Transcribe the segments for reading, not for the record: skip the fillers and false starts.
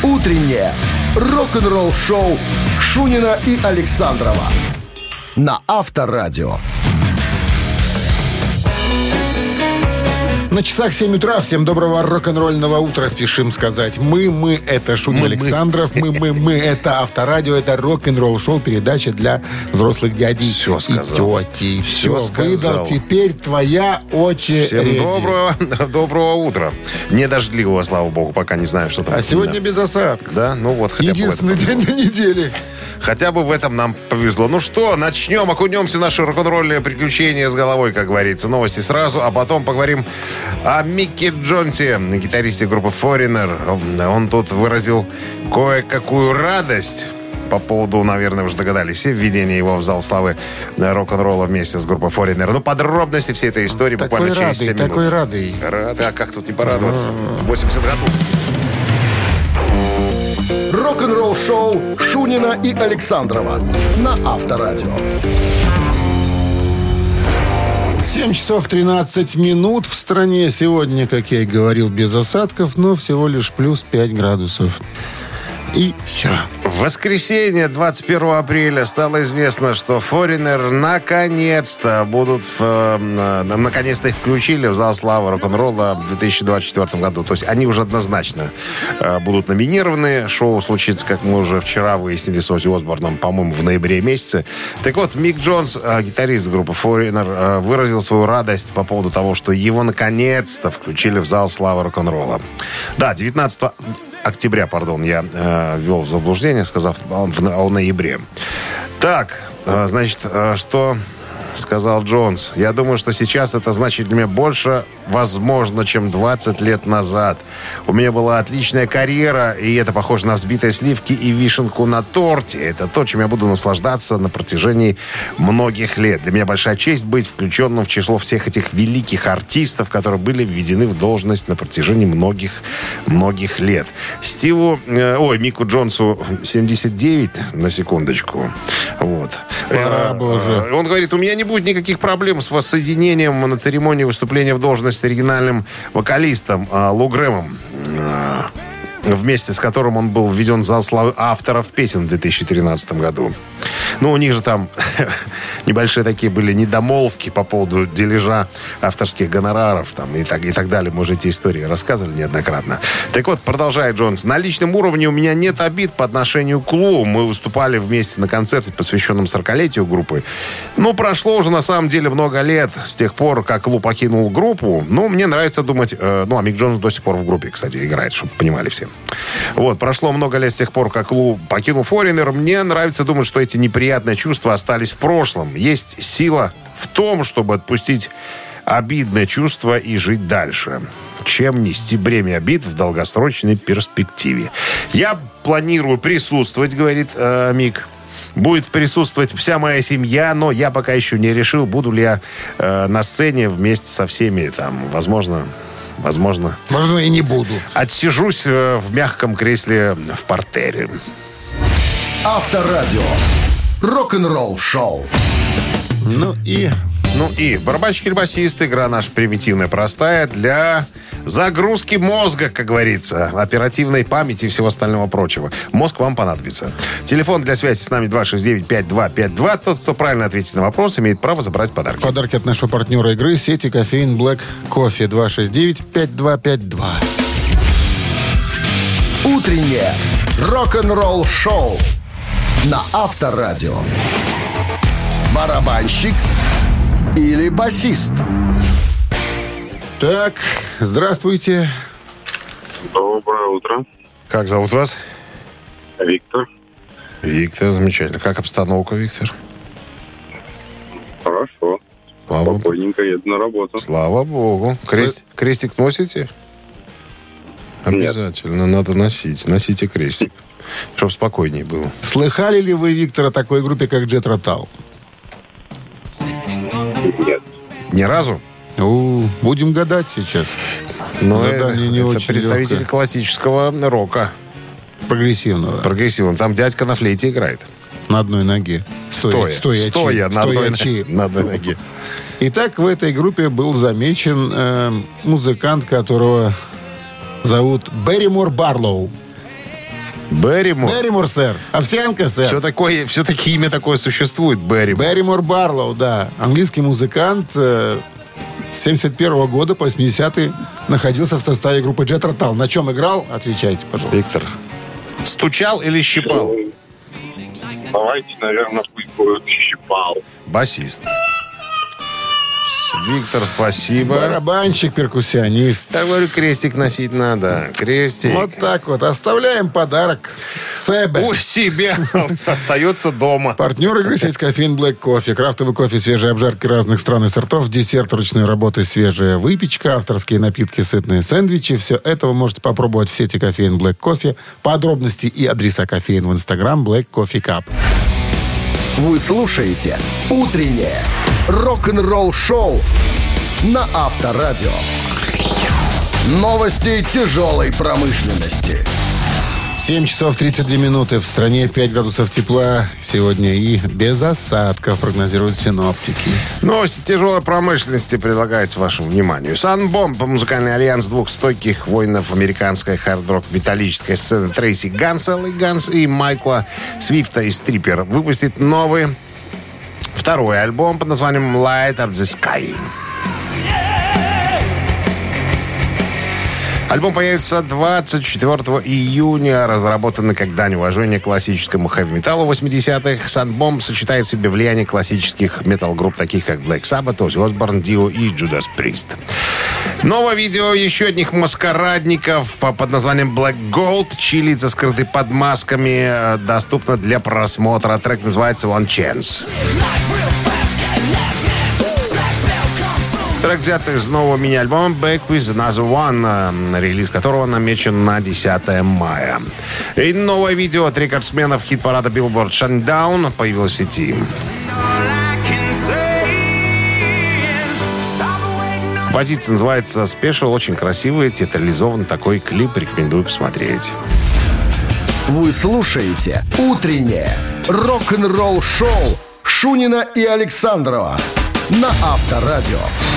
Утреннее рок-н-ролл-шоу Шунина и Александрова на Авторадио. На часах 7 утра. Всем доброго рок-н-ролльного утра. Спешим сказать. Мы это Шунин Александров. Мы это Авторадио. Это рок-н-ролл шоу. Передача для взрослых дядей Все сказал. и тети. Все сказал. выдал. Теперь твоя очередь. Всем доброго утра. Не дождливого, слава богу, пока не знаю, что там. А сегодня без осадков. Да? Ну вот, хотя бы Единственный день на неделе. Хотя бы в этом нам повезло. Ну что, начнем, окунемся в наши рок-н-ролльные приключения с головой, как говорится. Новости сразу, а потом поговорим о Микки Джонсе, гитаристе группы Foreigner. Он тут выразил кое-какую радость по поводу, наверное, уже догадались, введения его в зал славы рок-н-ролла вместе с группой Foreigner. Ну, подробности всей этой истории буквально через 7 минут. Такой радый. Рады, а как тут не порадоваться? 80 годов. Рок-н-ролл-шоу Шунина и Александрова на Авторадио. 7 часов 13 минут в стране. Сегодня, как я и говорил, без осадков, но всего лишь плюс 5 градусов. И все. В воскресенье, 21 апреля, стало известно, что Foreigner наконец-то наконец-то их включили в зал славы рок-н-ролла в 2024 году. То есть они уже однозначно будут номинированы. Шоу случится, как мы уже вчера выяснили с Оззи Осборном, по-моему, в ноябре месяце. Так вот, Мик Джонс, гитарист группы Foreigner, выразил свою радость по поводу того, что его наконец-то включили в зал славы рок-н-ролла. Да, 19 октября, я ввел в заблуждение, сказав о ноябре. Так, значит, что сказал Джонс? Я думаю, что сейчас это значит для меня больше, возможно, чем 20 лет назад. У меня была отличная карьера, и это похоже на взбитые сливки и вишенку на торте. Это то, чем я буду наслаждаться на протяжении многих лет. Для меня большая честь быть включенным в число всех этих великих артистов, которые были введены в должность на протяжении многих лет. Мику Джонсу 79, на секундочку. Вот. Пора бы уже. Он говорит, у меня не будет никаких проблем с воссоединением на церемонии выступления в должность с оригинальным вокалистом Лу Грэмом, вместе с которым он был введен в зал славы авторов песен в 2013 году. Ну, у них же там небольшие такие были недомолвки по поводу дележа авторских гонораров там, и так далее. Мы уже эти истории рассказывали неоднократно. Так вот, продолжает Джонс. На личном уровне у меня нет обид по отношению к Лу. Мы выступали вместе на концерте, посвященном 40-летию группы. Ну, прошло уже на самом деле много лет с тех пор, как Лу покинул группу. Ну, мне нравится думать... а Мик Джонс до сих пор в группе, кстати, играет, чтобы понимали все. Вот, прошло много лет с тех пор, как Лу покинул Foreigner. Мне нравится думать, что эти неприятные чувства остались в прошлом. Есть сила в том, чтобы отпустить обидные чувства и жить дальше, чем нести бремя обид в долгосрочной перспективе. Я планирую присутствовать, говорит Мик. Будет присутствовать вся моя семья, но я пока еще не решил, буду ли я на сцене вместе со всеми. Там, возможно, и не буду. Отсижусь в мягком кресле в партере. Авторадио. Рок-н-ролл шоу. Ну и барабанщик или басист, игра наша примитивная, простая, для загрузки мозга, как говорится, оперативной памяти и всего остального прочего. Мозг вам понадобится. Телефон для связи с нами 269-5252. Тот, кто правильно ответит на вопрос, имеет право забрать подарки. Подарки от нашего партнера игры сети «Кофеин Блэк Кофе». 269-5252. Утреннее рок-н-ролл шоу на Авторадио. Барабанщик или басист? Так, здравствуйте. Доброе утро. Как зовут вас? Виктор. Виктор, замечательно. Как обстановка, Виктор? Хорошо. Слава Спокойненько еду на работу. Слава богу. Крестик носите? Обязательно. Нет. Надо носить. Носите крестик. Чтобы спокойнее было. Слыхали ли вы, Виктор, о такой группе, как Джет Ротал? Нет. Ни разу? Будем гадать сейчас. Но Задание не это очень представитель легкое. классического рока. Прогрессивного. Там дядька на флейте играет. На одной ноге. Стоя на одной ноге. Итак, в этой группе был замечен музыкант, которого зовут Берримор Барлоу. Берримор. Берримор, сэр. Овсянка, сэр. Все-таки имя такое существует, Берримор. Берримор Барлоу, да. Английский музыкант с 71 года по 80-й находился в составе группы Jethro Tull. На чем играл? Отвечайте, пожалуйста. Виктор. Стучал или щипал? Давайте, наверное, пусть будет щипал. Басист. Виктор, спасибо. Барабанщик, перкуссионист. Так говорю, крестик носить надо. Крестик. Вот так вот. Оставляем подарок себе. У себя. Остается дома. Партнер игры сеть кофеин Black Coffee. Крафтовый кофе, свежие обжарки разных стран и сортов, десерт ручной работы, свежая выпечка, авторские напитки, сытные сэндвичи. Все это вы можете попробовать в сети кофеин Black Coffee. Подробности и адреса кофеин в Instagram Black Coffee Cup. Вы слушаете «Утреннее рок-н-ролл-шоу» на Авторадио. Новости тяжелой промышленности. 7 часов 32 минуты. В стране 5 градусов тепла сегодня и без осадков, прогнозируют синоптики. Новости тяжелой промышленности предлагается вашему вниманию. Sunbomb, музыкальный альянс двух стойких воинов американской хард-рок металлической сцены Трейси Ганса и Майкла Свифта из Триппер, выпустит новый второй альбом под названием Light Up The Sky. Альбом появится 24 июня, разработанный как дань уважения классическому хэви-металлу 80-х. Sunbomb сочетает в себе влияние классических метал-групп, таких как Black Sabbath, Ozzy Osbourne, Dio и Judas Priest. Новое видео еще одних маскарадников под названием Black Gold, чьи лица скрыты под масками, доступно для просмотра. Трек называется One Chance. Трек взят из нового мини-альбома Back with Another One, релиз которого намечен на 10 мая. И новое видео от рекордсменов хит-парада Billboard Shinedown появилось в сети. Композиция называется Special, очень красивый, театрализованный такой клип, рекомендую посмотреть. Вы слушаете «Утреннее рок-н-ролл-шоу» Шунина и Александрова на Авторадио.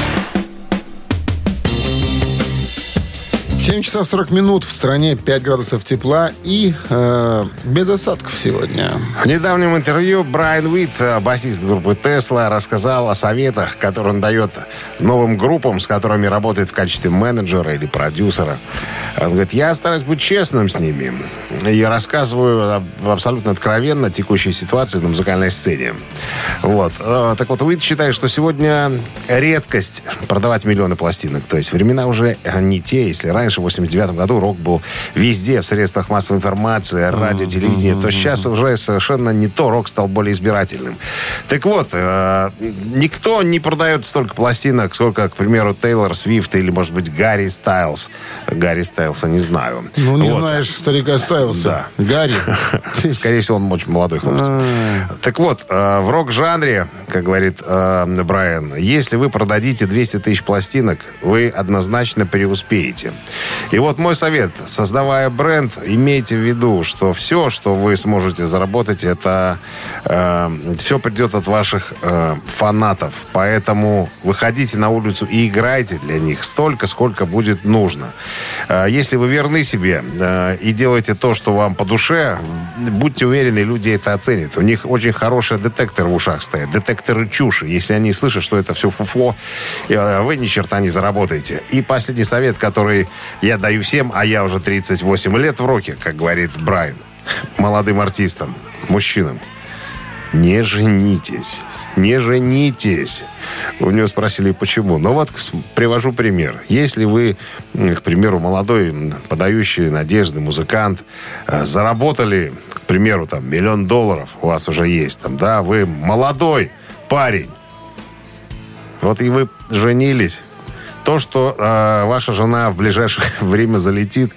7 часов 40 минут. В стране 5 градусов тепла и без осадков сегодня. В недавнем интервью Брайан Уит, басист группы Tesla, рассказал о советах, которые он дает новым группам, с которыми работает в качестве менеджера или продюсера. Он говорит, я стараюсь быть честным с ними и рассказываю абсолютно откровенно текущей ситуации на музыкальной сцене. Вот. Так вот, Уит считает, что сегодня редкость продавать миллионы пластинок. То есть времена уже не те. Если раньше, в 89 году, рок был везде, в средствах массовой информации, радио, телевидение, то сейчас уже совершенно не то. Рок стал более избирательным. Так вот, никто не продает столько пластинок, сколько, к примеру, Тейлор Свифт или, может быть, Гарри Стайлз. Гарри Стайлза не знаю. Ну, не знаешь старика Стайлза. Да. Гарри. Скорее всего, он очень молодой хлопец. Так вот, в рок-жанре, как говорит Брайан, если вы продадите 200 тысяч пластинок, вы однозначно преуспеете. И вот мой совет. Создавая бренд, имейте в виду, что все, что вы сможете заработать, это все придет от ваших фанатов. Поэтому выходите на улицу и играйте для них столько, сколько будет нужно. Если вы верны себе и делаете то, что вам по душе, будьте уверены, люди это оценят. У них очень хороший детектор в ушах стоит. Детекторы чуши. Если они слышат, что это все фуфло, вы ни черта не заработаете. И последний совет, который я даю всем, а я уже 38 лет в роке, как говорит Брайан, молодым артистам, мужчинам. Не женитесь. Не женитесь. У него спросили, почему. Ну вот, привожу пример. Если вы, к примеру, молодой, подающий надежды музыкант, заработали, к примеру, там, $1 миллион, у вас уже есть, там, да, вы молодой парень. Вот и вы женились. То, что ваша жена в ближайшее время залетит,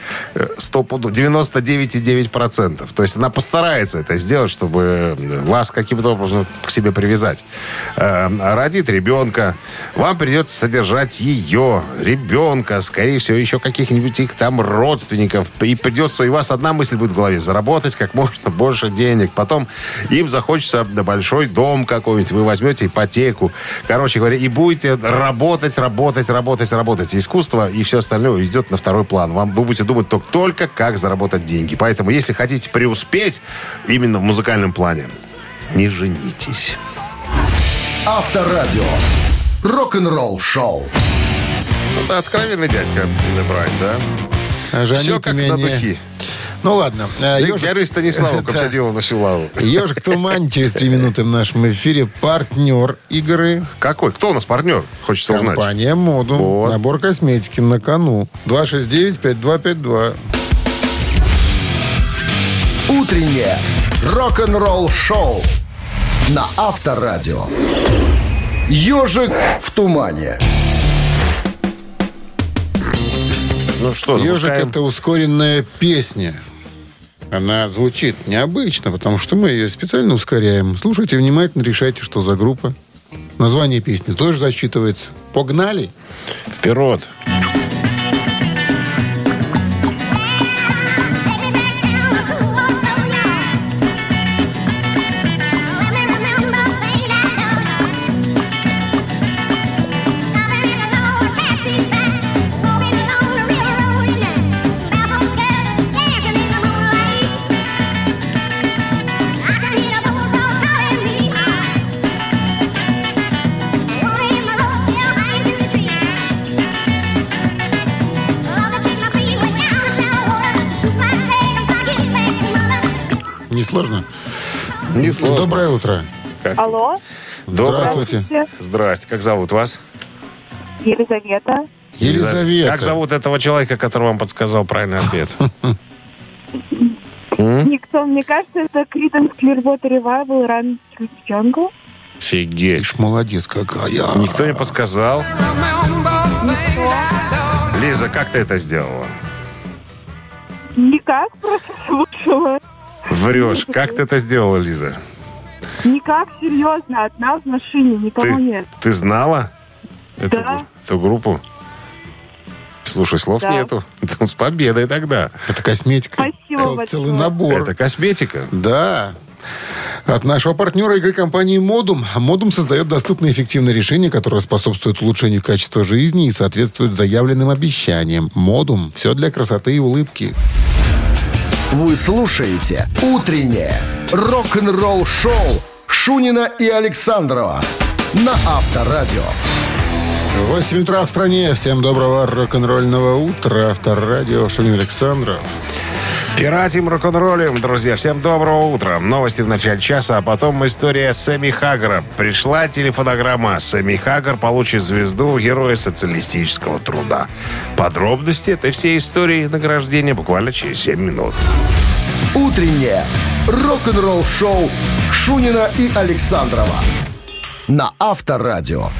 99,9%. То есть она постарается это сделать, чтобы вас каким-то образом к себе привязать. Родит ребенка, вам придется содержать ее, ребенка, скорее всего, еще каких-нибудь их там родственников. И придется, и у вас одна мысль будет в голове: заработать как можно больше денег. Потом им захочется большой дом какой-нибудь, вы возьмете ипотеку. Короче говоря, и будете работать. Искусство и все остальное идет на второй план. Вы будете думать только как заработать деньги. Поэтому, если хотите преуспеть именно в музыкальном плане, не женитесь. Авторадио. Рок-н-ролл шоу. Это откровенный дядька Брайан, да? Все как на духе. Ну ладно. Гяры Станиславу, Копсадилу на Силаву. Ежик Тумань через 3 минуты в нашем эфире. Партнер игры. Какой? Кто у нас партнер? Хочется узнать. Компания «Модум». Вот. Набор косметики на кону. 269-5252. Утреннее рок-н-ролл шоу на Авторадио. Ежик в тумане. Ну что, «Ежик» — запускаем? это ускоренная песня. Она звучит необычно, потому что мы ее специально ускоряем. Слушайте внимательно, решайте, что за группа. Название песни тоже засчитывается. Погнали! Вперед! Несложно? Несложно. Доброе утро. Алло, Здравствуйте. Здрасте. Как зовут вас? Елизавета. Елизавета. Как зовут этого человека, который вам подсказал правильный ответ? Никто, мне кажется, это Creedence Clearwater Revival Run Through the Jungle. Офигеть. Ишь, молодец какая. Никто не подсказал. Лиза, как ты это сделала? Никак, просто слушала. Врешь. Как ты это сделала, Лиза? Никак, серьезно, одна в машине, никого нет. Ты знала Да. эту группу? Слушай, слов Да. нету. С победой тогда. Это косметика. Спасибо большое. Целый набор. Это косметика. Да. От нашего партнера игры компании «Модум». «Модум» создает доступные и эффективные решения, которые способствуют улучшению качества жизни и соответствуют заявленным обещаниям. «Модум» – все для красоты и улыбки. Вы слушаете «Утреннее рок-н-ролл-шоу» Шунина и Александрова на Авторадио. 8 утра в стране. Всем доброго рок-н-ролльного утра. Авторадио, Шунин, Александров. Пиратим, рок-н-роллем, друзья. Всем доброго утра. Новости в начале часа, а потом история Сэмми Хаггара. Пришла телефонограмма. Сэмми Хаггар получит звезду Героя социалистического труда. Подробности этой всей истории награждения буквально через 7 минут. Утреннее рок-н-ролл-шоу Шунина и Александрова на Авторадио.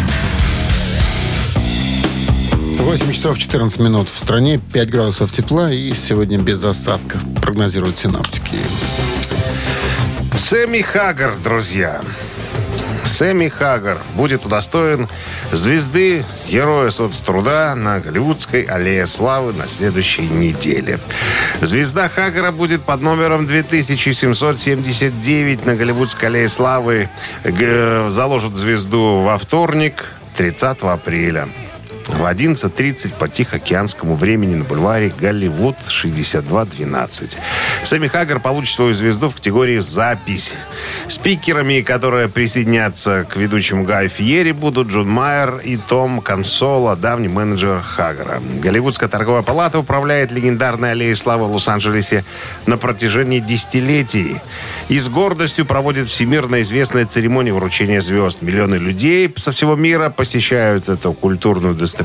8 часов 14 минут в стране, 5 градусов тепла и сегодня без осадков, прогнозируют синоптики. Сэмми Хаггар, друзья. Сэмми Хаггар будет удостоен звезды Героя соцтруда на Голливудской аллее славы на следующей неделе. Звезда Хаггара будет под номером 2779 на Голливудской аллее славы. Заложат звезду во вторник, 30 апреля. В 11:30 по тихоокеанскому времени на бульваре Голливуд 6212. Сэмми Хаггар получит свою звезду в категории «Запись». Спикерами, которые присоединятся к ведущему Гаю Фиери, будут Джон Майер и Том Консоло, давний менеджер Хаггара. Голливудская торговая палата управляет легендарной аллеей славы в Лос-Анджелесе на протяжении десятилетий и с гордостью проводит всемирно известные церемонии вручения звезд. Миллионы людей со всего мира посещают эту культурную достопримечательность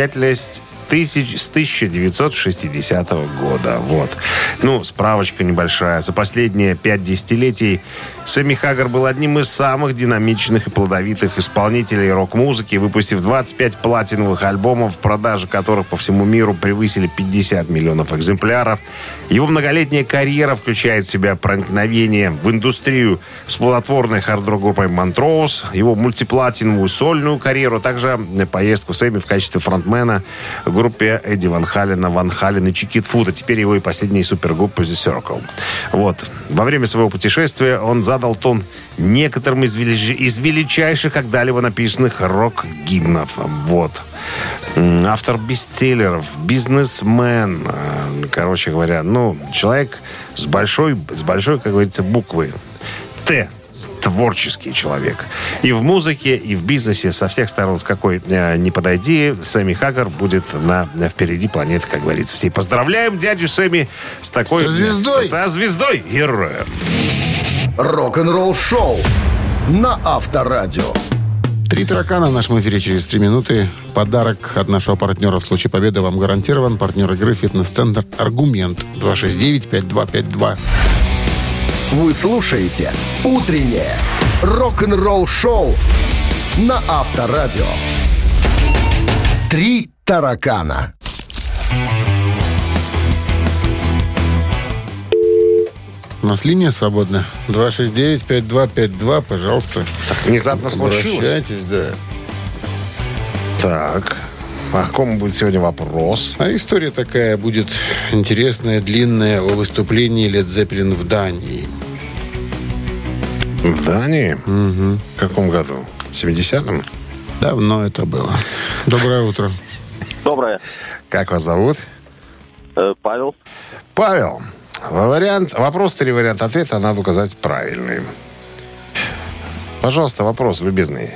с 1960 года. Вот. Ну, справочка небольшая. За последние 5 десятилетий Сэмми Хаггар был одним из самых динамичных и плодовитых исполнителей рок-музыки, выпустив 25 платиновых альбомов, продажи которых по всему миру превысили 50 миллионов экземпляров. Его многолетняя карьера включает в себя проникновение в индустрию с плодотворной хард-рок-группой Montrose, его мультиплатиновую сольную карьеру, также поездку Сэмми в качестве фронтмена в группе Эдди Ван Халена, Ван Хален и Чикитфут, а теперь его и последней супергруппы The Circle. Вот. Во время своего путешествия он задал тон некоторым из величайших когда-либо написанных рок-гимнов. Вот. Автор бестселлеров, бизнесмен. Короче говоря, человек с большой, как говорится, буквы «Т». Творческий человек. И в музыке, и в бизнесе со всех сторон, с какой не подойди, Сэмми Хаггар будет впереди планеты, как говорится. Все поздравляем дядю Сэмми с такой... Со звездой! Со звездой героя. Рок-н-ролл шоу на Авторадио. 3 таракана в нашем эфире через 3 минуты. Подарок от нашего партнера в случае победы вам гарантирован. Партнер игры «Фитнес-центр Аргумент». 269-5252. Вы слушаете «Утреннее рок-н-ролл-шоу» на Авторадио. 3 таракана. У нас линия свободна. 269-5252, пожалуйста. Так внезапно случилось. Обращайтесь, да. Так, по какому будет сегодня вопрос? А история такая будет интересная, длинная, о выступлении Led Zeppelin в Дании. В Дании? Угу. В каком году? В 70-м? Давно это было. Доброе утро. Доброе. Как вас зовут? Павел. Павел. Вопрос, 3 варианта ответа, надо указать правильный. Пожалуйста, вопрос любезный.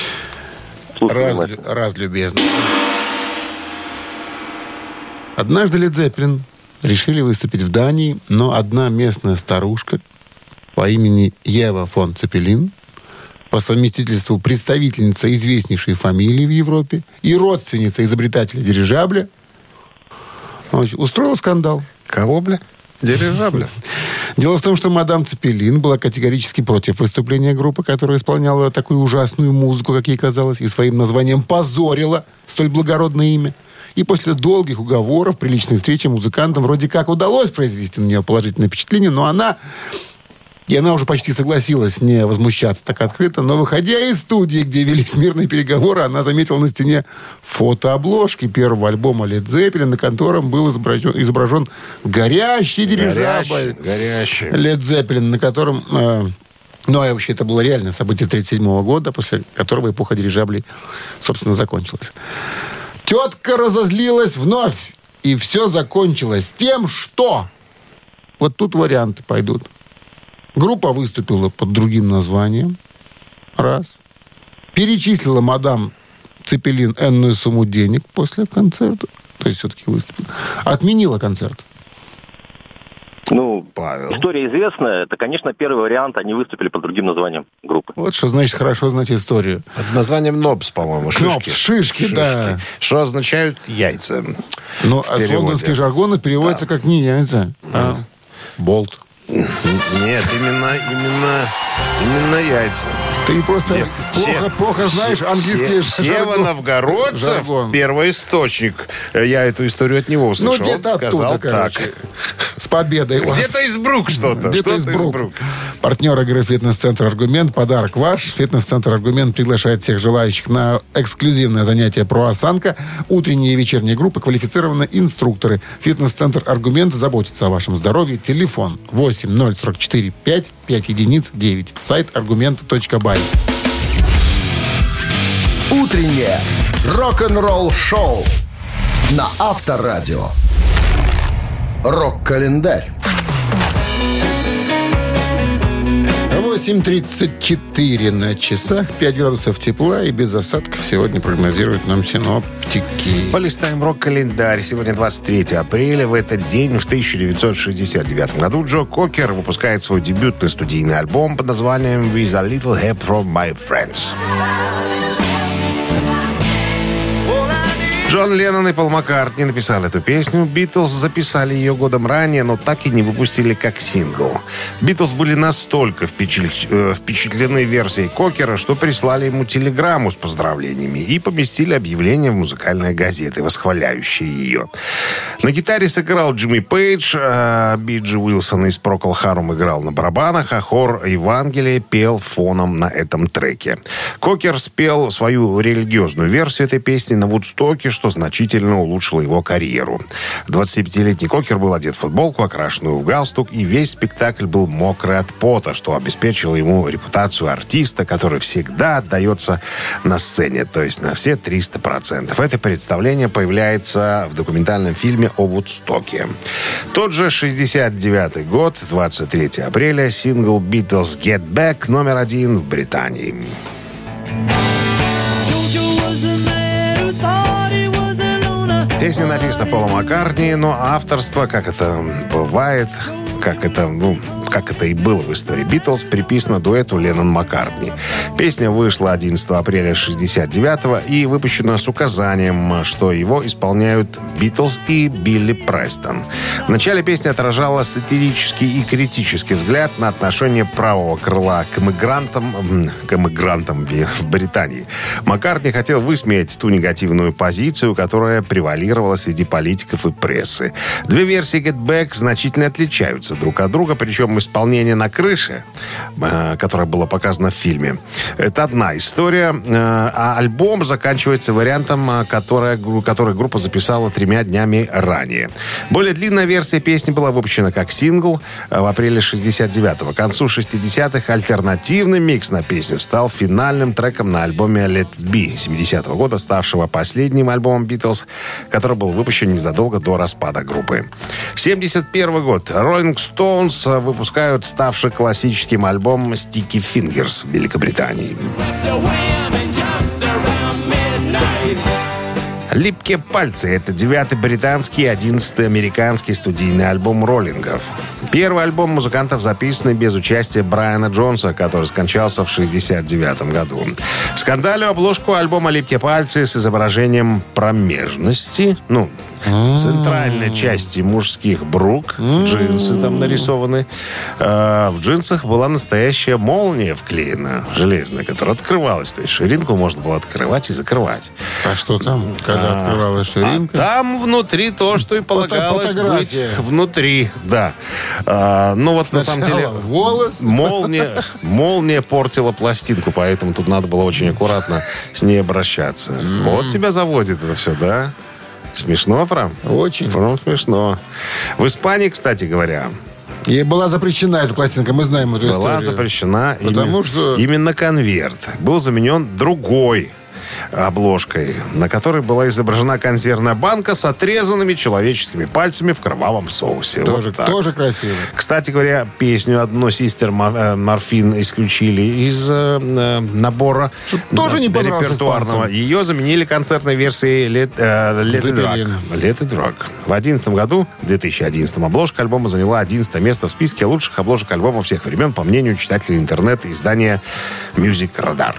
Раз любезный. Однажды Led Zeppelin решили выступить в Дании, но одна местная старушка по имени Ева фон Цепелин, по совместительству представительница известнейшей фамилии в Европе и родственница изобретателя дирижабля, устроила скандал. Кого, бля? Дирижабля. Дело в том, что мадам Цепелин была категорически против выступления группы, которая исполняла такую ужасную музыку, как ей казалось, и своим названием позорила столь благородное имя. И после долгих уговоров при личной встрече музыкантам вроде как удалось произвести на нее положительное впечатление, но она уже почти согласилась не возмущаться так открыто, но, выходя из студии, где велись мирные переговоры, она заметила на стене фотообложки первого альбома Led Zeppelin, на котором был изображен горящий дирижабль. Горящий. Led Zeppelin, на котором... вообще это было реальное событие 1937 года, после которого эпоха дирижаблей, собственно, закончилась. Тетка разозлилась вновь, и все закончилось тем, что... Вот тут варианты пойдут. Группа выступила под другим названием. Раз. Перечислила мадам Цепелин энную сумму денег после концерта. То есть все-таки выступила. Отменила концерт. Павел. История известная. Это, конечно, первый вариант. Они выступили под другим названием группы. Вот что значит хорошо знать историю. Под названием НОПС, по-моему. Шишки, да. Что означают яйца. А с лондонских жаргонов переводится как не яйца, а болт. Нет, именно яйца. Ты просто плохо знаешь английский жаргон. Сева Новгородцев, первоисточник. Я эту историю от него услышал. Где-то сказал оттуда, так. С победой вас. Где-то из Брук что-то. Где-то из Брук. Партнер игры «Фитнес-центр Аргумент». Подарок ваш. «Фитнес-центр Аргумент» приглашает всех желающих на эксклюзивное занятие про осанка. Утренние и вечерние группы, квалифицированные инструкторы. «Фитнес-центр Аргумент» заботится о вашем здоровье. Телефон 8044 5 единиц 9. Сайт argument.by. Утреннее рок-н-ролл-шоу на Авторадио. Рок-календарь. 8:34 на часах, 5 градусов тепла и без осадков сегодня прогнозируют нам синоптики. Полистаем рок-календарь. Сегодня 23 апреля. В этот день, в 1969 году, Джо Кокер выпускает свой дебютный студийный альбом под названием «With a Little Help from My Friends». Джон Леннон и Пол Маккартни написали эту песню. Битлз записали ее годом ранее, но так и не выпустили как сингл. Битлз были настолько впечатлены версией Кокера, что прислали ему телеграмму с поздравлениями и поместили объявление в музыкальные газеты, восхваляющие ее. На гитаре сыграл Джимми Пейдж, Би.Джи Уилсон из Procol Harum играл на барабанах, а хор Евангелие пел фоном на этом треке. Кокер спел свою религиозную версию этой песни на Вудстоке, что что значительно улучшило его карьеру. 25-летний Кокер был одет в футболку, окрашенную в галстук, и весь спектакль был мокрый от пота, что обеспечило ему репутацию артиста, который всегда отдается на сцене, то есть на все 300%. Это представление появляется в документальном фильме о Вудстоке. Тот же 69-й год, 23 апреля, сингл «Beatles Get Back» номер 1 в Британии. Песня написана Полом Маккартни, но авторство, как это бывает, как это и было в истории Битлз, приписано дуэту Леннон-Маккартни. Песня вышла 11 апреля 1969-го и выпущена с указанием, что его исполняют Битлз и Билли Престон. В начале песни отражала сатирический и критический взгляд на отношение правого крыла к иммигрантам в Британии. Маккартни хотел высмеять ту негативную позицию, которая превалировала среди политиков и прессы. Две версии Get Back значительно отличаются друг от друга, причем исполнение на крыше, которое было показано в фильме, это одна история, а альбом заканчивается вариантом, который группа записала 3 днями ранее. Более длинная версия песни была выпущена как сингл в апреле 69-го. К концу 60-х альтернативный микс на песню стал финальным треком на альбоме Let It Be 70-го года, ставшего последним альбомом Битлз, который был выпущен незадолго до распада группы. 71 год. Rolling Stones выпускают ставший классическим альбом Sticky Fingers в Великобритании. «Липкие пальцы» — это 9-й британский и 11-й американский студийный альбом роллингов. Первый альбом музыкантов записанный без участия Брайана Джонса, который скончался в 1969 году. Скандальную обложку альбома «Липкие пальцы» с изображением промежности, центральной части мужских брук, джинсы там нарисованы. В джинсах была настоящая молния вклеена, железная, которая открывалась. То есть ширинку можно было открывать и закрывать. А что там, когда открывалась ширинка? Там внутри то, что и полагалось быть внутри, да. На самом деле волос. молния портила пластинку, поэтому тут надо было очень аккуратно с ней обращаться. Вот тебя заводит это все, да? Смешно, прям? Очень. Прям смешно. В Испании, кстати говоря... И была запрещена эта пластинка, мы знаем эту историю. Была запрещена, потому что именно конверт был заменен другой обложкой, на которой была изображена консервная банка с отрезанными человеческими пальцами в кровавом соусе. Тоже красиво. Кстати говоря, песню одну Sister Morphine исключили из набора тоже не репертуарного. Ее заменили концертной версией Let It Rock. В 2011 обложка альбома заняла 11 место в списке лучших обложек альбома всех времен, по мнению читателей интернета издания Music Radar.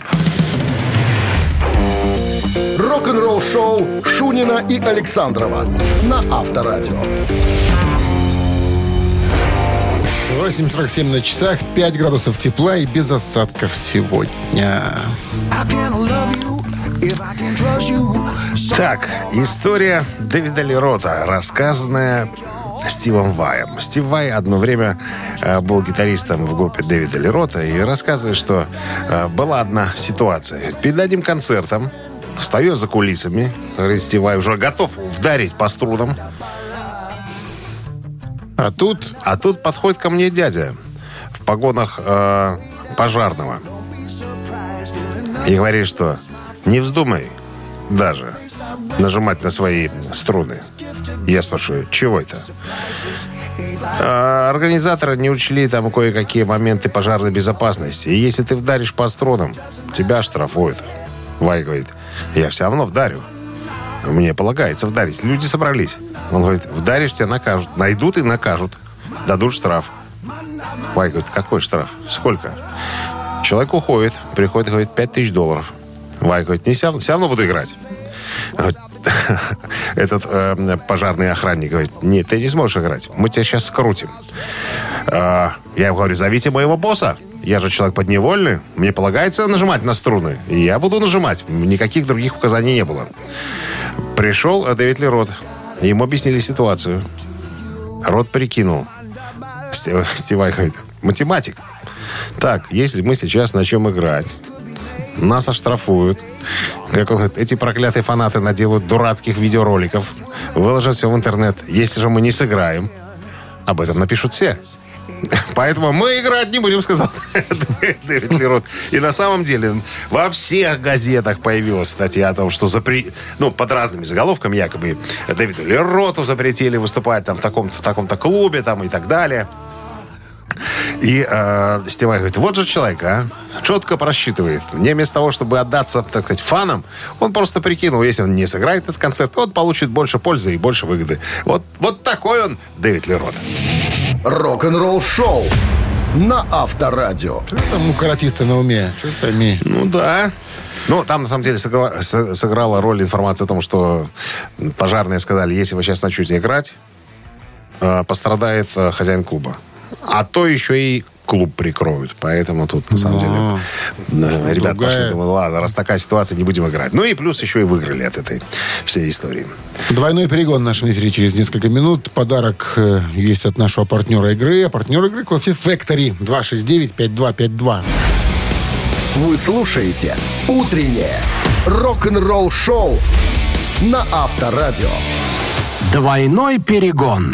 Рок-н-ролл-шоу Шунина и Александрова на Авторадио. 8:47 на часах, 5 градусов тепла и без осадков сегодня. Так, история Дэвида Ли Рота, рассказанная Стивом Ваем. Стив Vai одно время был гитаристом в группе Дэвида Ли Рота и рассказывает, что была одна ситуация. Перед одним концертом стою за кулисами, говорит, Стив Vai уже готов вдарить по струнам. А тут подходит ко мне дядя в погонах пожарного и говорит, что не вздумай даже нажимать на свои струны. Я спрашиваю, чего это? Организаторы не учли там кое-какие моменты пожарной безопасности. И если ты вдаришь по струнам, тебя штрафуют. Вай говорит, я все равно вдарю. Мне полагается вдарить. Люди собрались. Он говорит, вдаришь, тебя накажут. Найдут и накажут. Дадут штраф. Вай говорит, какой штраф? Сколько? Человек уходит. Приходит и говорит, $5000. Вай говорит, все равно буду играть. Этот пожарный охранник говорит, нет, ты не сможешь играть. Мы тебя сейчас скрутим. Я ему говорю, зовите моего босса. Я же человек подневольный. Мне полагается нажимать на струны. И я буду нажимать. Никаких других указаний не было. Пришел Дэвид Ли Рот. Ему объяснили ситуацию. Рот прикинул. Стив Vai говорит, математик. Так, если мы сейчас начнем играть, нас оштрафуют. Как он говорит, эти проклятые фанаты наделают дурацких видеороликов, выложат все в интернет. Если же мы не сыграем, об этом напишут все. Поэтому мы играть не будем, сказал Дэвид Ли Рот. И на самом деле во всех газетах появилась статья о том, что под разными заголовками якобы Дэвиду Ли Роту запретили выступать там в таком-то клубе там, и так далее. И Стивай говорит, вот же человек, четко просчитывает. Не вместо того, чтобы отдаться, так сказать, фанам, он просто прикинул, если он не сыграет этот концерт, он получит больше пользы и больше выгоды. Вот такой он, Дэвид Ли Рот. Рок-н-ролл шоу на Авторадио. Что там у каратиста на уме? Что пойми? Ну да. Ну, там, на самом деле, сыграла роль информация о том, что пожарные сказали, если вы сейчас начнете играть, пострадает хозяин клуба. А то еще и клуб прикроют. Поэтому тут, на самом деле, ребят пошли, думаю, ладно, раз такая ситуация, не будем играть. Ну и плюс еще и выиграли от этой всей истории. Двойной перегон в нашем эфире через несколько минут. Подарок есть от нашего партнера игры. А партнер игры Coffee Factory. 269-5252. Вы слушаете «Утреннее рок-н-ролл-шоу» на Авторадио. Двойной перегон.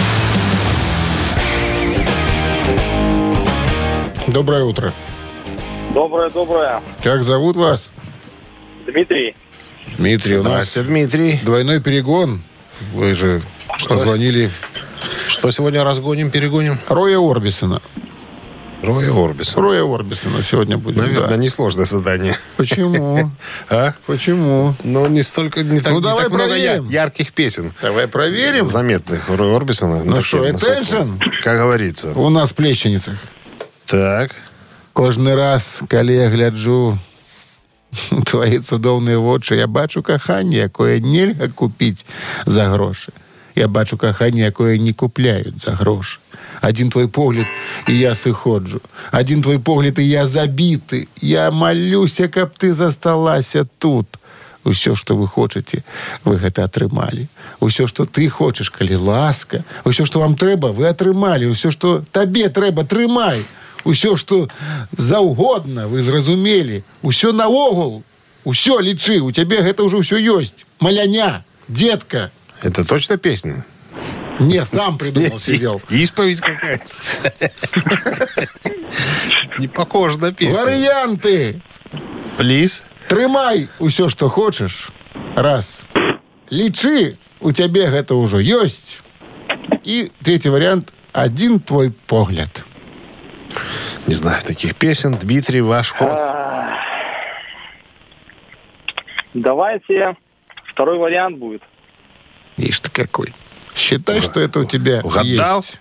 Доброе утро. Доброе. Как зовут вас? Дмитрий. Дмитрий. Здравствуйте, Дмитрий. Двойной перегон. Вы же позвонили. Что сегодня перегоним? Роя Орбисона. Роя Орбисона сегодня будет. Наверное, несложное задание. Почему? Почему? Ну, не давай так много проверим. ярких песен. Давай проверим. Заметных Роя Орбисона. Ну что, attention? Как говорится. У нас в Плещеницах. Так. Кожний раз, коли я гляджу твої цудовні очі, я бачу кохання, якое нельга купить за гроші. Я бачу кохання, якое не купляють за гроші. Один твой погляд, і я сиходжу. Один твой погляд, і я забитий. Я молюся, каб ти засталася тут. Усё, што вы хочаце, вы гэта атрымалі. Усё, што ты хочаш, калі ласка. Усё, што вам трэба, вы атрымалі. Усё, што табе трэба, трымай. Усё, што заўгодна, вы зразумелі. Усё наогул. Усё лічы. У цябе гэта ўжо ўсё ёсць. Маляня, детка. Это точно песня? Не, сам придумал, сидел. Исповедь какая-то. Не похоже на песню. Варианты. Плиз. Трымай усё, што хочаш. Раз. Лічы. У цябе гэта ўжо ёсць. И третий вариант. Один твой погляд. Не знаю таких песен. Дмитрий, ваш ход. Давайте второй вариант будет. Ишь ты какой. Считай, что это у тебя угадал? есть.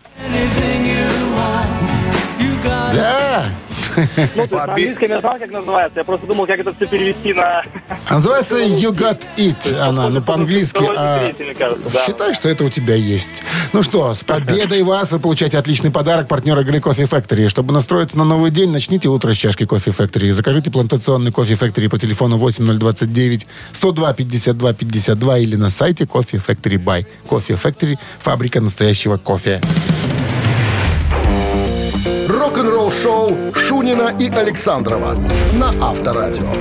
Да. Ну, то есть на английском я знал, как называется. Я просто думал, как это все перевести на... Называется You Got It. Она, по-английски. Считай, что это у тебя есть. Ну что, с победой вас! Вы получаете отличный подарок. Партнер игры Coffee Factory. Чтобы настроиться на новый день, начните утро с чашки Coffee Factory. Закажите плантационный Coffee Factory по телефону 8029 102 52 52 или на сайте Coffee Factory by. Coffee Factory – фабрика настоящего кофе. Рок-н-ролл-шоу Шунина и Александрова на Авторадио.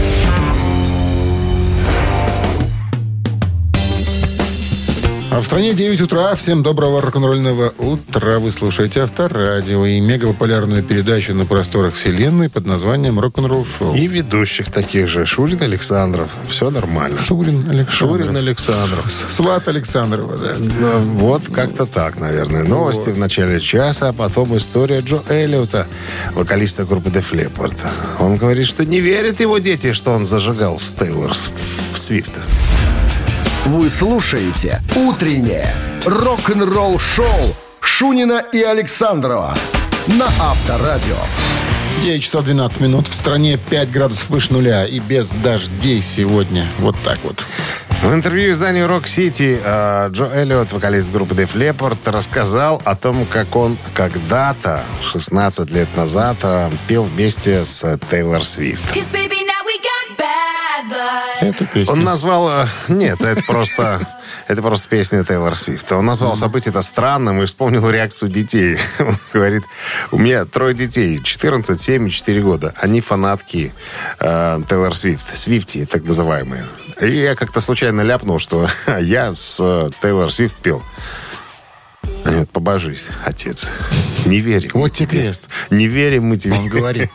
А в стране 9 утра. Всем доброго рок-н-ролльного утра. Вы слушаете Авторадио и мегапопулярную передачу на просторах вселенной под названием «Рок-н-ролл шоу». И ведущих таких же. Шурин, Александров. Все нормально. Шурин Александров. Сват Александрова, да. Ну, вот как-то так, наверное. Новости в начале часа, а потом история Джо Эллиота, вокалиста группы Def Leppard. Он говорит, что не верят его дети, что он зажигал с Тейлор Свифт. Вы слушаете «Утреннее рок-н-ролл-шоу» Шунина и Александрова на Авторадио. 9 часов 12 минут. В стране 5 градусов выше нуля и без дождей сегодня. Вот так вот. В интервью изданию Rock City Джо Эллиот, вокалист группы Def Leppard, рассказал о том, как он когда-то, 16 лет назад, пел вместе с Тейлор Свифт. Эту песню. Он назвал... Нет, это просто песня Тейлор Свифт. Он назвал событие это странным и вспомнил реакцию детей. Он говорит, у меня 3 детей, 14, 7 и 4 года. Они фанатки Тейлор Свифт, Свифти, так называемые. И я как-то случайно ляпнул, что я с Тейлор Свифт пел. Нет, побожись, отец. Не верим. Вот тебе крест. Не верим мы тебе. Он говорит.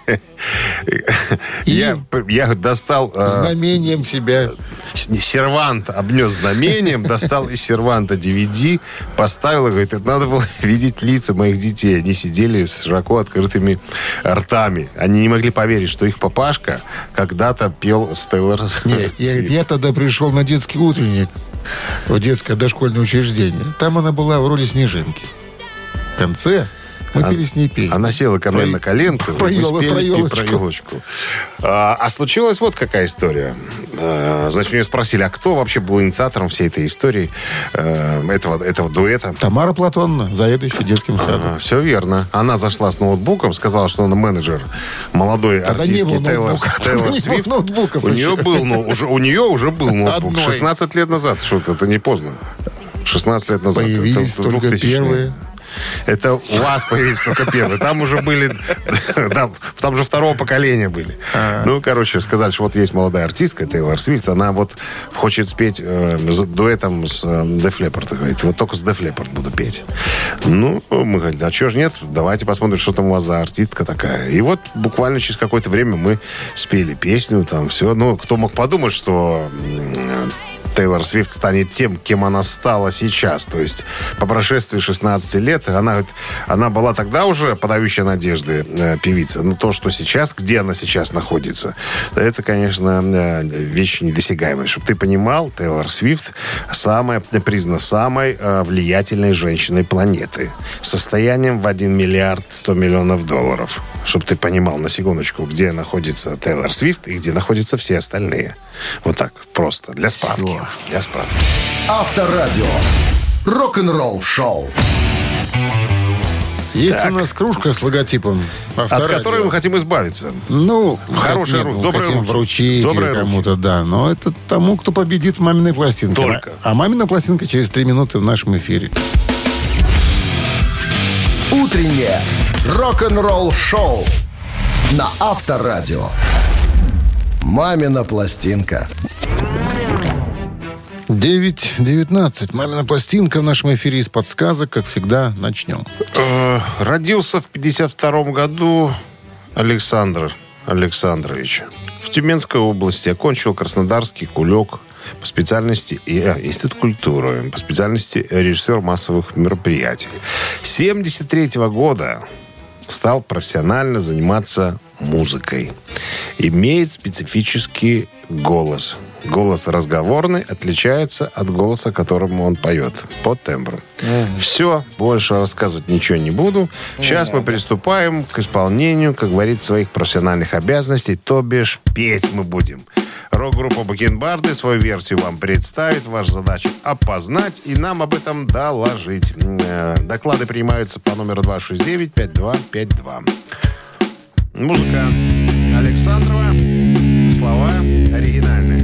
Я достал... Знамением себя. Сервант обнес знамением, достал из серванта DVD, поставил и говорит, это надо было видеть лица моих детей. Они сидели с широко открытыми ртами. Они не могли поверить, что их папашка когда-то пел с Тейлор Свифт. Я тогда пришел на детский утренник в детское дошкольное учреждение. Там она была в роли Снежинки. В конце мы пели с ней песню. Она села ко мне на коленку. Про елочку. А случилась вот какая история. Значит, меня спросили, а кто вообще был инициатором всей этой истории, этого дуэта? Тамара Платоновна, заведующая детским садом. Все верно. Она зашла с ноутбуком, сказала, что она менеджер молодой артистки Тейлор Свифт. У нее уже был ноутбук. 16 лет назад. Что-то это не поздно. 16 лет назад. Появились только первые. Это у вас появились только первые. Там уже были... Там же второго поколения были. Ну, короче, сказали, что вот есть молодая артистка Тейлор Свифт. Она вот хочет спеть дуэтом с Def Leppard. Говорит, вот только с Def Leppard буду петь. Ну, мы говорим, а чего ж нет? Давайте посмотрим, что там у вас за артистка такая. И вот буквально через какое-то время мы спели песню, там все. Ну, кто мог подумать, что... Тейлор Свифт станет тем, кем она стала сейчас. То есть по прошествии 16 лет она была тогда уже подающая надежды певица. Но то, что сейчас, где она сейчас находится, это, конечно, вещь недосягаемая. Чтобы ты понимал, Тейлор Свифт признана самой влиятельной женщиной планеты. С состоянием в 1 миллиард 100 миллионов долларов. Чтобы ты понимал, на секундочку, где находится Тейлор Свифт и где находятся все остальные. Вот так, просто, для справки. Для справки. Авторадио. Рок-н-ролл шоу. Есть у нас кружка с логотипом Авторадио. От которой мы хотим избавиться. Ну, хорошая рука. Добрая хотим руки. вручить кому-то, да. Но это тому, кто победит в «Маминой пластинке». Только. А «Мамина пластинка» через 3 минуты в нашем эфире. Утреннее рок-н-ролл шоу на Авторадио. «Мамина пластинка». 9:19. «Мамина пластинка» в нашем эфире из подсказок. Как всегда, начнем. Родился в 1952 году Александр Александрович в Тюменской области. Окончил Краснодарский Кулек по специальности Институт культуры, по специальности режиссер массовых мероприятий. С 1973 года стал профессионально заниматься музыкой. Имеет специфический голос. Голос разговорный отличается от голоса, которому он поет по тембру. Все, больше рассказывать ничего не буду. Сейчас мы приступаем к исполнению, как говорится, своих профессиональных обязанностей, то бишь петь мы будем. Рок-группа «Бакенбарды» свою версию вам представит. Ваша задача опознать и нам об этом доложить. Доклады принимаются по номеру 269-5252. Музыка Александрова. Слова оригинальные.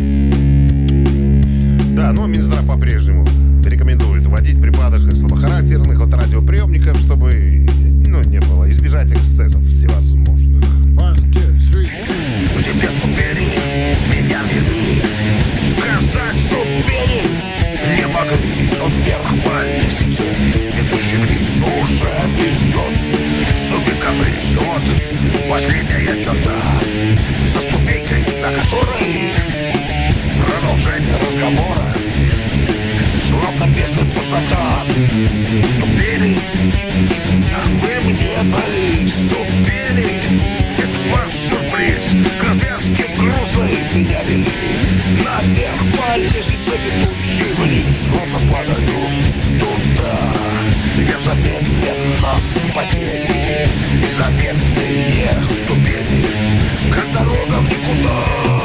Да, но Минздрав по-прежнему рекомендует вводить припадок слабохарактерных от радиоприемников, чтобы не было избежать эксцессов всевозможных. 1, 2, 3. Тебе ступени меня вели, сказать ступени не могли, что вверх по лестнице, ведущий вниз уже ведет. Судьбика присет, последняя черта, за ступенькой, на которой продолжение разговора, словно бездна пустота. Ступени, а вы мне дали ступени. Это ваш сюрприз, к развязке грузной меня вели. Наверх по лестнице, ведущей вниз, словно падаю туда. Я в замедленном падении, и заветные ступени, как дорога в никуда.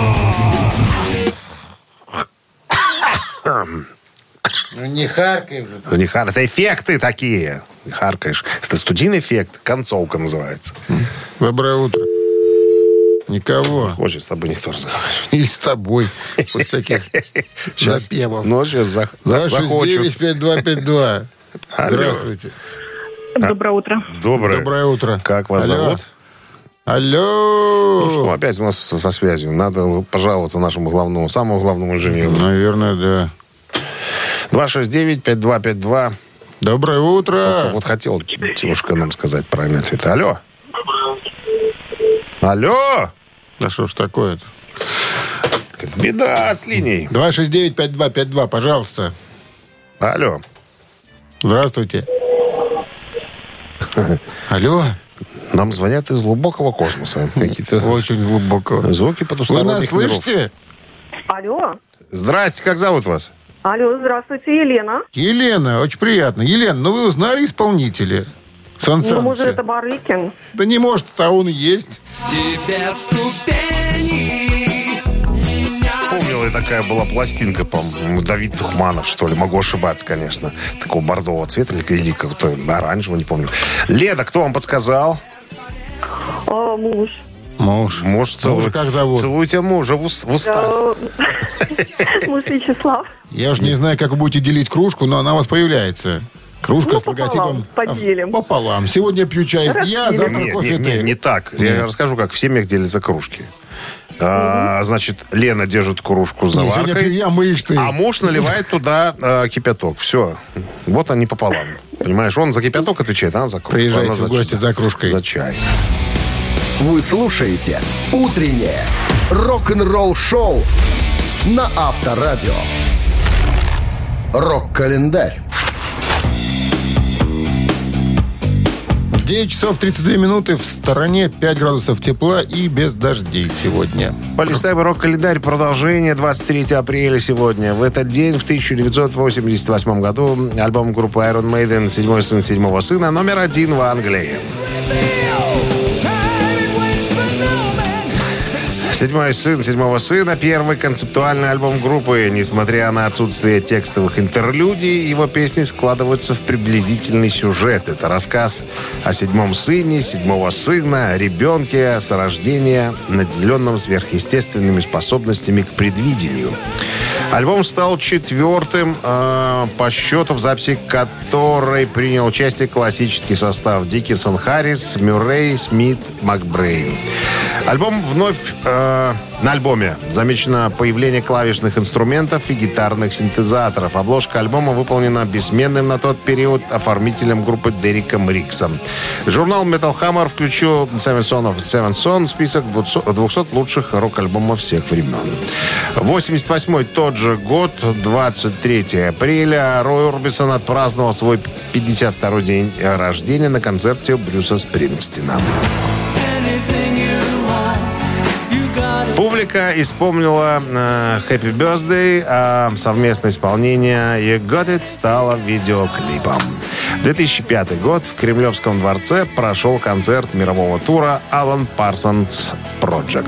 Не харкай же. Не харкай. Это эффекты такие. Не харкаешь. Это студийный эффект. Концовка называется. Доброе утро. Никого. Хочет с тобой никто разговаривать. Или с тобой. После таких запевов. Ну, сейчас захочу. 269-5252. Здравствуйте. Доброе утро. Доброе утро. Как вас Алло. зовут? Алло. Ну что, опять у нас со связью. Надо пожаловаться нашему самому главному инженеру. Наверное, да. 269-5252. Доброе утро. Вот хотел девушка нам сказать правильный ответ. Алло. Алло. Да что ж такое-то? Беда с линией. 269-5252, пожалуйста. Алло. Здравствуйте. Алло. Нам звонят из глубокого космоса. Какие-то Очень глубоко. звуки Вы потусторонних нас миров. слышите? Алло. Здрасте, как зовут вас? Алло, здравствуйте, Елена. Елена, очень приятно. Елена, ну вы узнали исполнителя? Сан Ну, может, Саныча? это Барыкин. Да не может, а он и есть. Помнила, такая была пластинка, по-моему, Давид Тухманов, что ли. Могу ошибаться, конечно. Такого бордового цвета или как-то оранжевого, не помню. Леда, кто вам подсказал? Муж. Муж. Муж Мужа как зовут? Целуйте мужа в уста. Муж Вячеслав. Я уж не знаю, как вы будете делить кружку, но она у вас появляется. Кружка Ну, с логотипом. поделим. Пополам. Сегодня пью чай я, завтра кофе ты. Не так. Я расскажу, как в семьях делятся кружки. Значит, Лена держит кружку с Не, сегодня пью заваркой, я, мышь ты. а муж наливает туда кипяток. Все. Вот они пополам. Понимаешь, он за кипяток отвечает, а она за кружку. Приезжайте Она в гости за кружкой. За чай. Вы слушаете «Утреннее рок-н-ролл-шоу» на Авторадио. Рок-календарь. 9 часов 32 минуты. В стороне 5 градусов тепла и без дождей сегодня. Полистаем рок-календарь. Продолжение. 23 апреля сегодня. В этот день, в 1988 году, альбом группы Iron Maiden «Седьмой сын седьмого сына» номер 1 в Англии. «Седьмой сын седьмого сына» — первый концептуальный альбом группы. Несмотря на отсутствие текстовых интерлюдий, его песни складываются в приблизительный сюжет. Это рассказ о седьмом сыне, седьмого сына, ребенке с рождения, наделенном сверхъестественными способностями к предвидению. Альбом стал четвертым по счету, в записи которой принял участие классический состав: Диккенсон, Харрис, Мюррей, Смит, Макбрейн. Альбом вновь... На альбоме замечено появление клавишных инструментов и гитарных синтезаторов. Обложка альбома выполнена бессменным на тот период оформителем группы Дериком Риксом. Журнал Metal Hammer включил Seven Son of Seven Son в список 200 лучших рок-альбомов всех времен. 88-й тот же год, 23 апреля, Рой Орбисон отпраздновал свой 52-й день рождения на концерте Брюса Спрингстина. Публика исполнила «Happy Birthday», а совместное исполнение «You Got It» стало видеоклипом. 2005 год. В Кремлевском дворце прошел концерт мирового тура «Alan Parsons Project».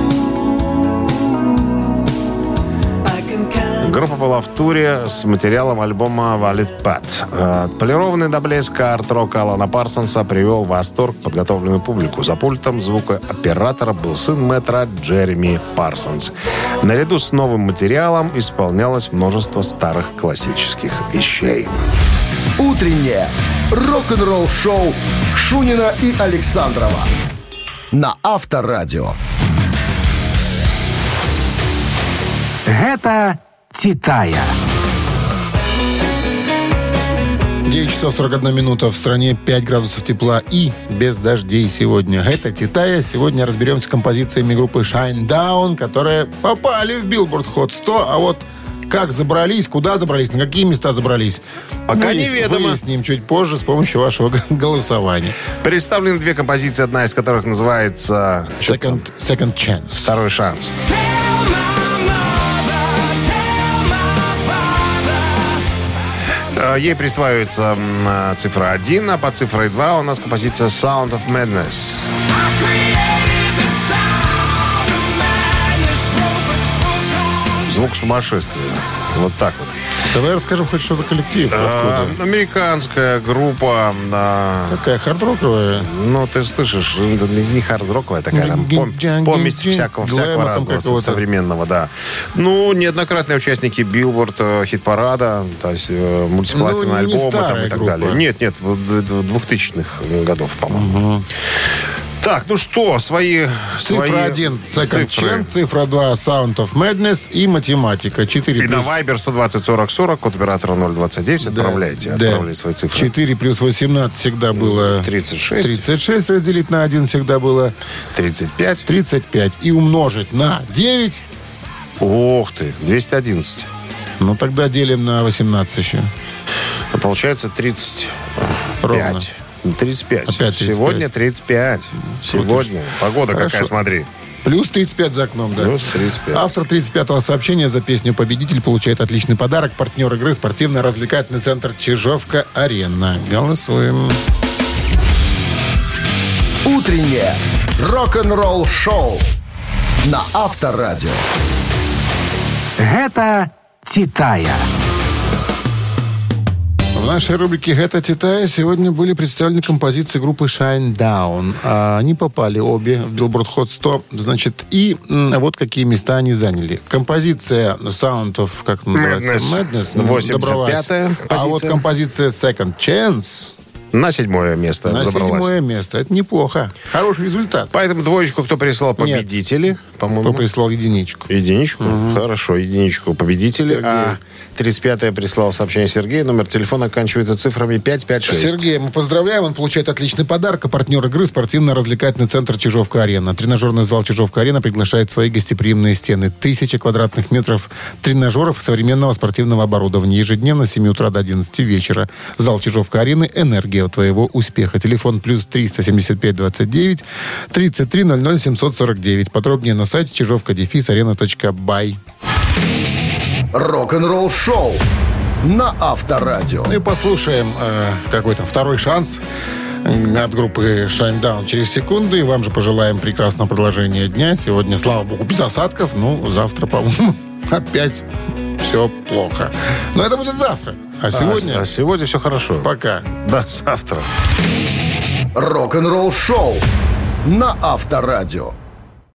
Группа была в туре с материалом альбома «Valid Path». Отполированный до блеска арт-рок Алана Парсонса привел в восторг подготовленную публику. За пультом звукооператора был сын мэтра Джереми Парсонс. Наряду с новым материалом исполнялось множество старых классических вещей. Утреннее рок-н-ролл-шоу Шунина и Александрова на Авторадио. Гэта «Титая». 9 часов 41 минута. В стране 5 градусов тепла и без дождей сегодня. Это «Титая». Сегодня разберемся с композициями группы Shinedown, которые попали в Billboard Hot 100. А вот как забрались, куда забрались, на какие места забрались, Пока неведомо. Выясним чуть позже с помощью вашего голосования. Представлены две композиции, одна из которых называется Second Chance. «Второй шанс». Ей присваивается цифра 1, а под цифрой 2 у нас композиция «Sound of Madness». Звук сумасшествия. Вот так вот. Давай расскажем хоть что за коллектив. Откуда? Американская группа. Такая хард-роковая. Ну, ты слышишь, не хард-роковая такая, там помесь всякого разного современного, да. Ну, неоднократные участники Billboard хит-парада, то есть мультиплатиновые альбомы там, и так далее. Нет, 2000-х годов, по-моему. Так, ну что, Цифра 1 Second Chance, цифра 2 Sound of Madness и математика. 4 и на Viber 120-40-40, код оператора 029, отправляйте свои цифры. 4 плюс 18 всегда было 36. 36 разделить на 1 всегда было 35. 35. И умножить на 9. Ох ты, 211. Ну, тогда делим на 18 еще. Получается 35. Ровно. 35. Опять 35. Сегодня 35. Сегодня. Погода Хорошо. какая, смотри. Плюс 35 за окном, да. Плюс 35. Автор 35-го сообщения за песню «Победитель» получает отличный подарок. Партнер игры — спортивно-развлекательный центр «Чижовка-Арена». Голосуем. Утреннее рок-н-ролл-шоу на Авторадио. Гэта «Титая». В нашей рубрике «Это Титая» сегодня были представлены композиции группы Shinedown. Они попали обе в Billboard Hot 100. Значит, и вот какие места они заняли. Композиция Sound of, как называется, Madness 85-я позиция. А вот композиция Second Chance на 7-е место забралась. На 7-е место. Это неплохо. Хороший результат. Поэтому двоечку кто прислал? Победители, по-моему. Кто прислал единичку? Единичку? Хорошо, единичку победители. Сергей. А 35-е прислал сообщение Сергей. Номер телефона оканчивается цифрами 556. Сергей, мы поздравляем. Он получает отличный подарок. А партнер игры — спортивно-развлекательный центр «Чижовка-Арена». Тренажерный зал «Чижовка-Арена» приглашает в свои гостеприимные стены. 1000 квадратных метров тренажеров и современного спортивного оборудования. Ежедневно с 7 утра до 11 вечера. Зал «Чижовка-Арены» — энергия твоего успеха. Телефон плюс 375 29 33 00 749. Подробнее на сайте чижовка-арена.бай. Рок-н-ролл-шоу на Авторадио. Ну и послушаем какой-то второй шанс от группы Shinedown через секунду. И вам же пожелаем прекрасного продолжения дня. Сегодня, слава богу, без осадков. Ну, завтра, по-моему, опять все плохо. Но это будет завтра. А сегодня... сегодня все хорошо. Пока. До завтра. Рок-н-ролл-шоу на Авторадио.